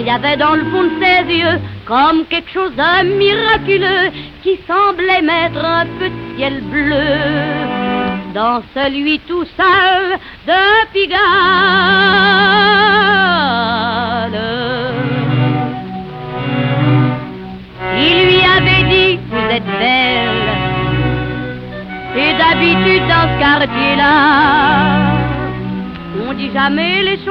il y avait dans le fond de ses yeux comme quelque chose de miraculeux qui semblait mettre un peu de ciel bleu dans celui tout seul de Pigalle. Il lui avait dit: vous êtes belle. Et d'habitude dans ce quartier-là, on dit jamais les choses